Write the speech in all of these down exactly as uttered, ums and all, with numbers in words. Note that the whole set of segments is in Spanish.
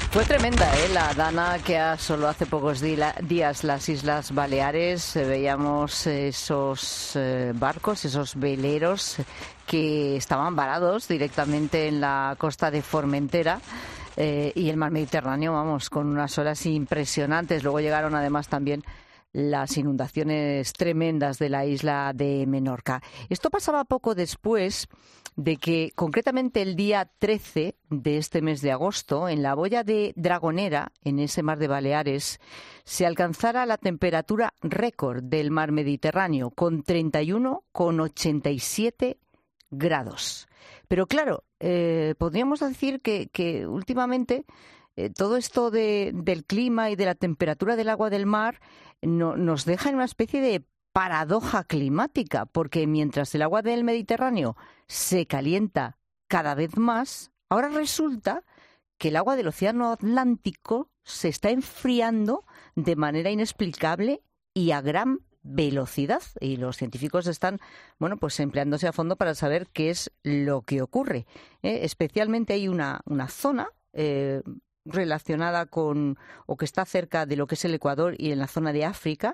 Fue tremenda, ¿eh? La dana que asoló hace pocos días las Islas Baleares. Eh, veíamos esos eh, barcos, esos veleros que estaban varados directamente en la costa de Formentera. Eh, y el mar Mediterráneo, vamos, con unas olas impresionantes. Luego llegaron además también las inundaciones tremendas de la isla de Menorca. Esto pasaba poco después de que, concretamente el día trece de este mes de agosto, en la boya de Dragonera, en ese mar de Baleares, se alcanzara la temperatura récord del mar Mediterráneo, con treinta y uno coma ochenta y siete grados. Pero claro, eh, podríamos decir que, que últimamente eh, todo esto de, del clima y de la temperatura del agua del mar no, nos deja en una especie de paradoja climática, porque mientras el agua del Mediterráneo se calienta cada vez más, ahora resulta que el agua del Océano Atlántico se está enfriando de manera inexplicable y a gran velocidad, y los científicos están, bueno, pues empleándose a fondo para saber qué es lo que ocurre. ¿eh? Especialmente hay una, una zona eh, relacionada con, o que está cerca de lo que es el Ecuador y en la zona de África,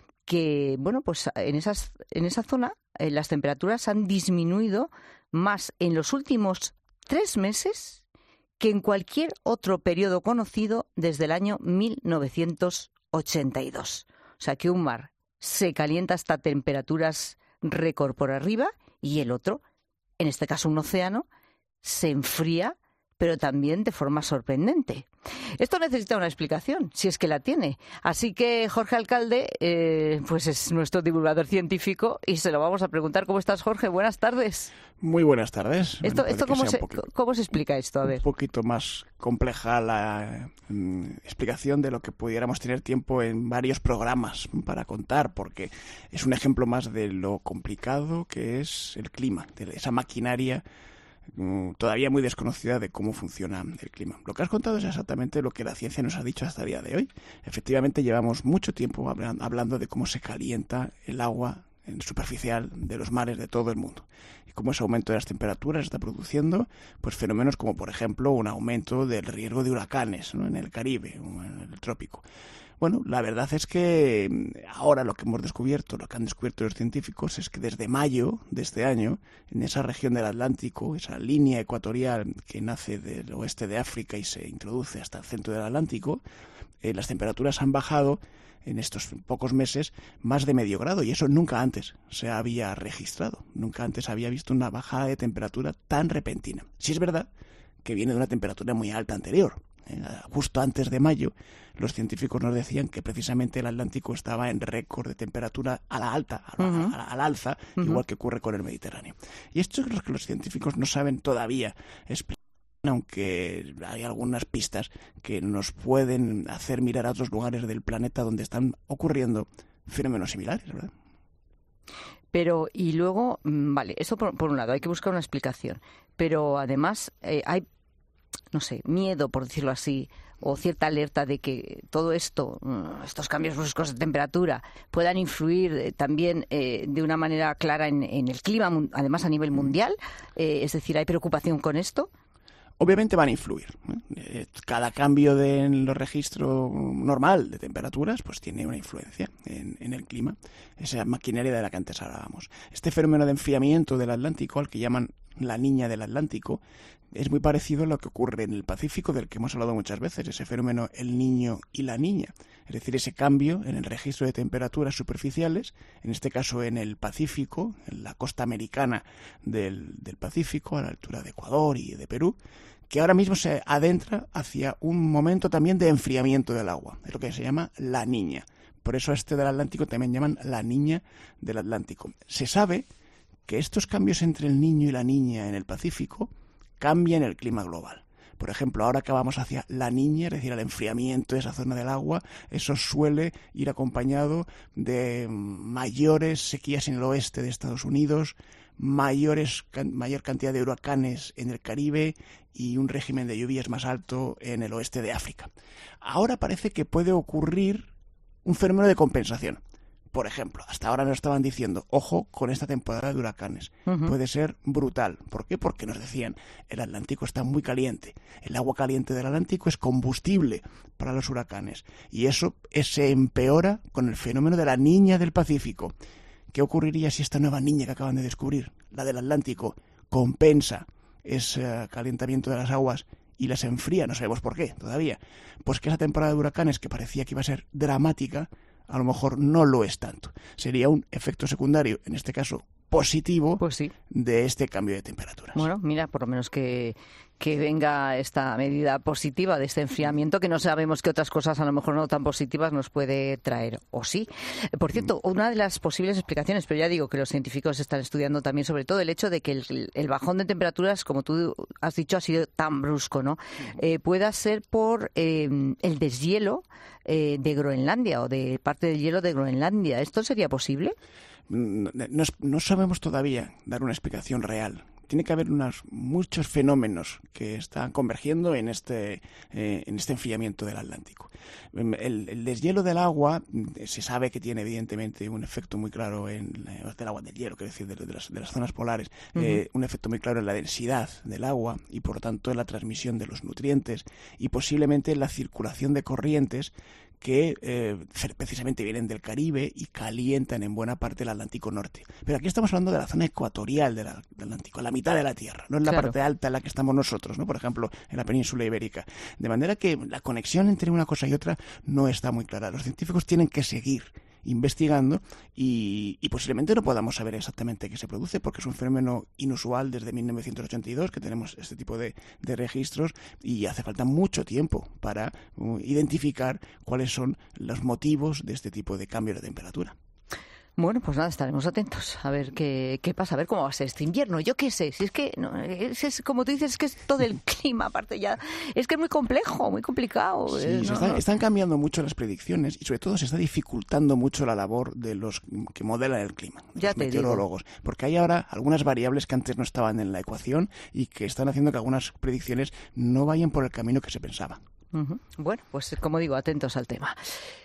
que, bueno, pues en esas, en esa zona eh, las temperaturas han disminuido más en los últimos tres meses que en cualquier otro periodo conocido desde el año mil novecientos ochenta y dos. O sea que un mar se calienta hasta temperaturas récord por arriba y el otro, en este caso un océano, se enfría, pero también de forma sorprendente. Esto necesita una explicación, si es que la tiene. Así que Jorge Alcalde, eh, pues es nuestro divulgador científico y se lo vamos a preguntar. ¿Cómo estás, Jorge? Buenas tardes. Muy buenas tardes. Esto, bueno, esto ¿cómo, se, poquito, ¿Cómo se explica esto? A ver. Un poquito más compleja la mm, explicación de lo que pudiéramos tener tiempo en varios programas para contar, porque es un ejemplo más de lo complicado que es el clima, de esa maquinaria todavía muy desconocida de cómo funciona el clima. Lo que has contado es exactamente lo que la ciencia nos ha dicho hasta el día de hoy. Efectivamente, llevamos mucho tiempo hablando de cómo se calienta el agua superficial de los mares de todo el mundo y cómo ese aumento de las temperaturas está produciendo pues fenómenos como, por ejemplo, un aumento del riesgo de huracanes, ¿no? en el Caribe o en el trópico. Bueno, la verdad es que ahora lo que hemos descubierto, lo que han descubierto los científicos, es que desde mayo de este año, en esa región del Atlántico, esa línea ecuatorial que nace del oeste de África y se introduce hasta el centro del Atlántico, eh, las temperaturas han bajado en estos pocos meses más de medio grado, y eso nunca antes se había registrado. Nunca antes había visto una bajada de temperatura tan repentina. Sí es verdad que viene de una temperatura muy alta anterior. Justo antes de mayo, los científicos nos decían que precisamente el Atlántico estaba en récord de temperatura a la alta, a la, uh-huh. a la, a la alza, uh-huh. igual que ocurre con el Mediterráneo. Y esto es lo que los científicos no saben todavía explicar, aunque hay algunas pistas que nos pueden hacer mirar a otros lugares del planeta donde están ocurriendo fenómenos similares, ¿verdad? Pero, y luego, vale, eso por, por un lado, hay que buscar una explicación. Pero además eh, hay no sé, miedo, por decirlo así, o cierta alerta de que todo esto, estos cambios bruscos de temperatura, puedan influir eh, también eh, de una manera clara en, en el clima, además a nivel mundial. Eh, es decir, ¿hay preocupación con esto? Obviamente van a influir. ¿eh? Cada cambio de, en los registros normal de temperaturas pues tiene una influencia en, en el clima, esa maquinaria de la que antes hablábamos. Este fenómeno de enfriamiento del Atlántico, al que llaman la niña del Atlántico, es muy parecido a lo que ocurre en el Pacífico, del que hemos hablado muchas veces, ese fenómeno el niño y la niña. Es decir, ese cambio en el registro de temperaturas superficiales, en este caso en el Pacífico, en la costa americana del, del Pacífico, a la altura de Ecuador y de Perú, que ahora mismo se adentra hacia un momento también de enfriamiento del agua, es lo que se llama la niña. Por eso a este del Atlántico también llaman la niña del Atlántico. Se sabe que estos cambios entre el niño y la niña en el Pacífico cambian el clima global. Por ejemplo, ahora que vamos hacia la niña, es decir, el enfriamiento de esa zona del agua, eso suele ir acompañado de mayores sequías en el oeste de Estados Unidos, mayores, mayor cantidad de huracanes en el Caribe y un régimen de lluvias más alto en el oeste de África. Ahora parece que puede ocurrir un fenómeno de compensación. por ejemplo, hasta ahora nos estaban diciendo, ojo con esta temporada de huracanes, uh-huh. puede ser brutal. ¿Por qué? Porque nos decían, el Atlántico está muy caliente, el agua caliente del Atlántico es combustible para los huracanes, y eso se empeora con el fenómeno de la Niña del Pacífico. ¿Qué ocurriría si esta nueva niña que acaban de descubrir, la del Atlántico, compensa ese calentamiento de las aguas y las enfría? No sabemos por qué todavía. Pues que esa temporada de huracanes, que parecía que iba a ser dramática, a lo mejor no lo es tanto. Sería un efecto secundario, en este caso positivo, pues sí, de este cambio de temperaturas. Bueno, mira, por lo menos que, que venga esta medida positiva de este enfriamiento, que no sabemos qué otras cosas a lo mejor no tan positivas nos puede traer, o sí. Por cierto, una de las posibles explicaciones, pero ya digo que los científicos están estudiando también sobre todo el hecho de que el, el bajón de temperaturas, como tú has dicho, ha sido tan brusco, ¿no? Eh, pueda ser por eh, el deshielo eh, de Groenlandia o de parte del hielo de Groenlandia. ¿Esto sería posible? No, no, no sabemos todavía dar una explicación real. Tiene que haber unos, muchos fenómenos que están convergiendo en este, eh, en este enfriamiento del Atlántico. El, el deshielo del agua se sabe que tiene evidentemente un efecto muy claro en del agua del hielo, quiero decir, de, de, las, de las zonas polares, uh-huh. eh, un efecto muy claro en la densidad del agua y por lo tanto en la transmisión de los nutrientes y posiblemente en la circulación de corrientes que eh, precisamente vienen del Caribe y calientan en buena parte el Atlántico Norte. Pero aquí estamos hablando de la zona ecuatorial del, del Atlántico, la mitad de la Tierra, no es la claro. parte alta en la que estamos nosotros, ¿no? Por ejemplo, en la península ibérica. De manera que la conexión entre una cosa y otra no está muy clara. Los científicos tienen que seguir investigando y, y posiblemente no podamos saber exactamente qué se produce porque es un fenómeno inusual desde mil novecientos ochenta y dos que tenemos este tipo de, de registros y hace falta mucho tiempo para uh, identificar cuáles son los motivos de este tipo de cambio de temperatura. Bueno, pues nada, estaremos atentos a ver qué, qué pasa, a ver cómo va a ser este invierno. Yo qué sé, si es que, no, es, es, como tú dices, es que es todo el clima, aparte ya, es que es muy complejo, muy complicado. Sí, eh, se no, están, no. están cambiando mucho las predicciones y sobre todo se está dificultando mucho la labor de los que modelan el clima, ya los te meteorólogos, digo. Porque hay ahora algunas variables que antes no estaban en la ecuación y que están haciendo que algunas predicciones no vayan por el camino que se pensaba. Uh-huh. Bueno, pues como digo, atentos al tema.